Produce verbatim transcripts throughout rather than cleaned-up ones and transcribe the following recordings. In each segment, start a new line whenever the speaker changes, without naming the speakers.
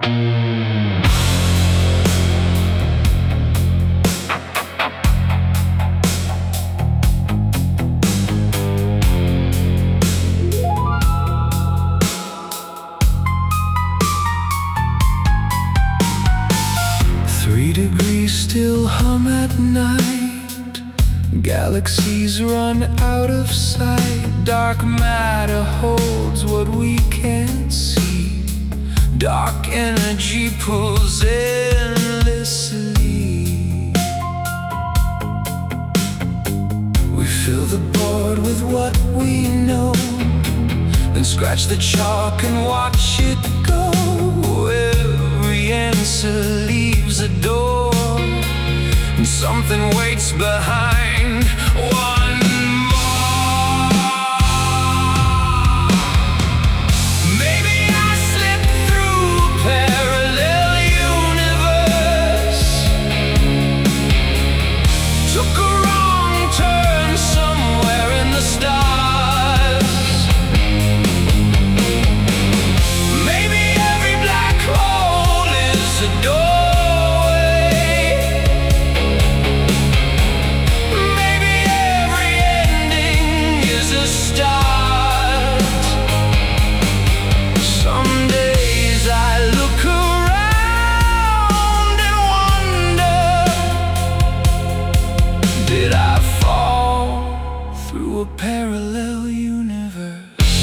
Three degrees still hum at night. Galaxies run out of sight. Dark matter holds what we can't see. Dark energy pulls endlessly. We fill the board with what we know, then scratch the chalk and watch it go. Every answer leaves a door, and something waits behind. One more. Maybe I slipped through a parallel universe, took a wrong turn somewhere in the stars. Maybe every black hole is a doorway. Maybe every ending is a start. Some days I look around and wonder, did I fall through a parallel universe?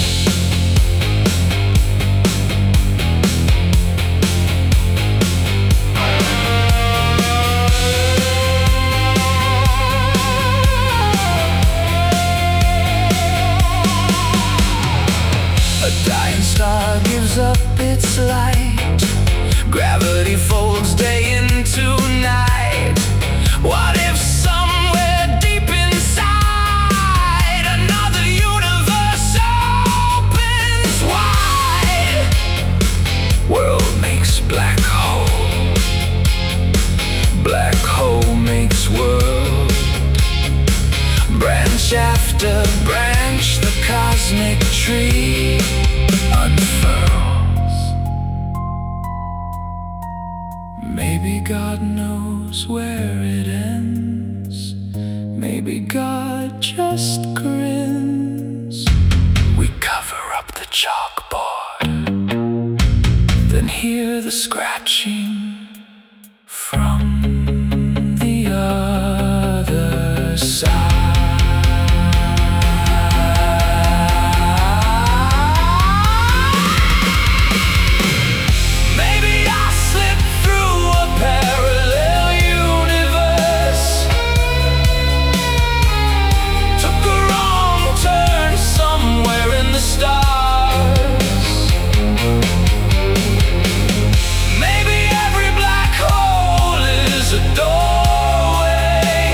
A dying star gives up its light. Gravity folds day into night. What if somewhere deep inside another universe opens wide? World makes black hole, black hole makes world. Branch after branch, the cosmic tree unfurls. Maybe God knows where it ends. Maybe God just grins. We cover up the chalkboard, then hear the scratching from the other side. Maybe I slipped through a parallel universe, took a wrong turn somewhere in the stars. Maybe every black hole is a doorway.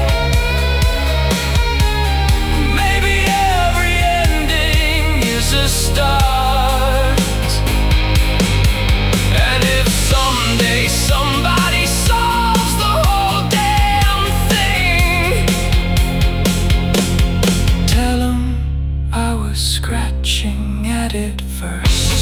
Maybe every ending is a start. And if someday somebody solves the whole damn thing, tell 'em I was scratching at it first.